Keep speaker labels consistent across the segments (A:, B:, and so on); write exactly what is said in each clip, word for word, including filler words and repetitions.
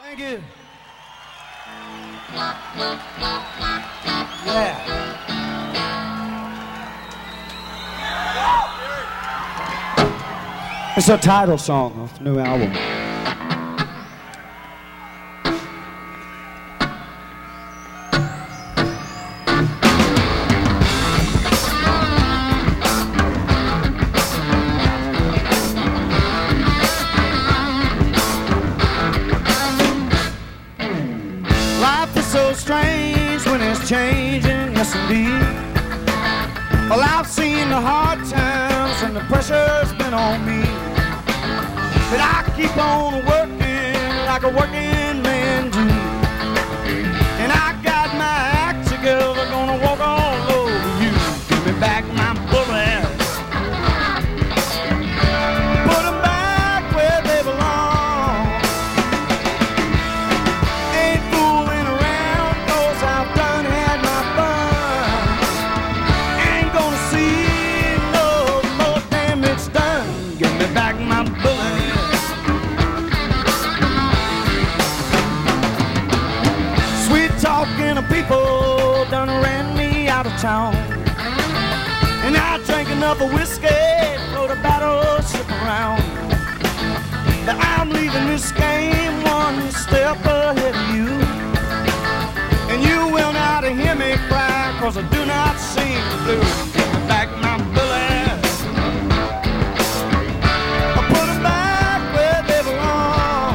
A: Thank you. Yeah. It's a title song of the new album. Life is so strange when it's changing, yes indeed. Well, I've seen the hard times and the pressure's been on me. But I keep on working like a working man do. And I got my act together, gonna walk all over you. Give me back my bullets. Put them back where they belong. Ain't fooling around, cause I've done had my fun. Ain't gonna see no more damage done. Give me back my bullets. Talking to people done ran me out of town. And I drank enough of whiskey, throw the battleship around. But I'm leaving this game one step ahead of you. And you will not hear me cry, cause I do not sing the blues. Give me back my bullets. I put them back where they belong.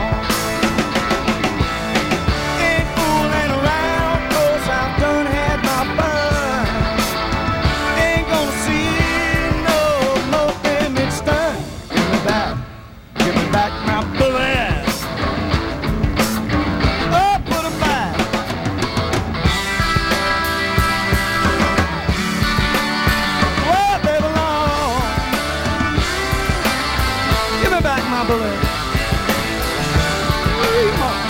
A: Ain't fooling around, cause I've done had my fun. Ain't gonna see no more damage done. Give me back, give me back my bullets. Oh, put them back. Where they belong. Give me back my bullets. Come on.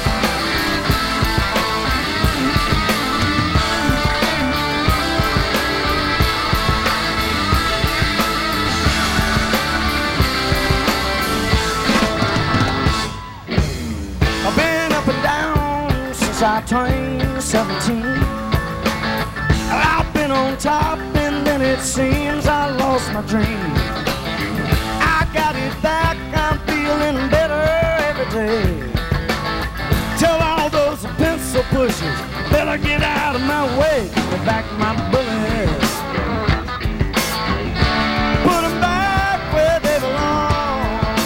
A: I've been up and down since I turned seventeen. I've been on top and then it seems I lost my dream. I got it back, I'm feeling better every day. Tell all those pencil pushers, better get out of my way. Give me back my bullets. Put them back where they belong.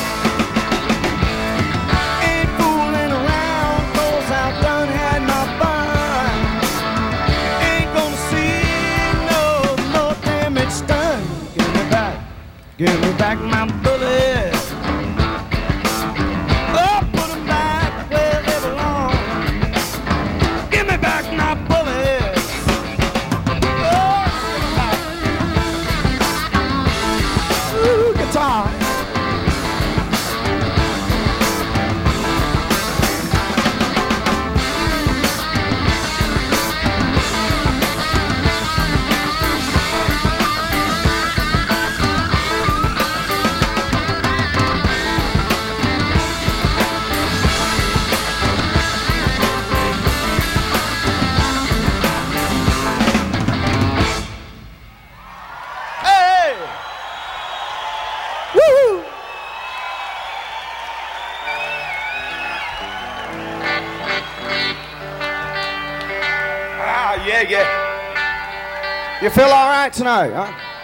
A: Ain't fooling around, cause I've done had my fun. Ain't gonna see no more damage done. Give me back, give me back my bullets. Oh, put them back where they belong. Give me back my bullets. Oh, give me back. Ooh, guitar. Hey! Woo-hoo! Ah, yeah, yeah. You feel all right tonight, huh?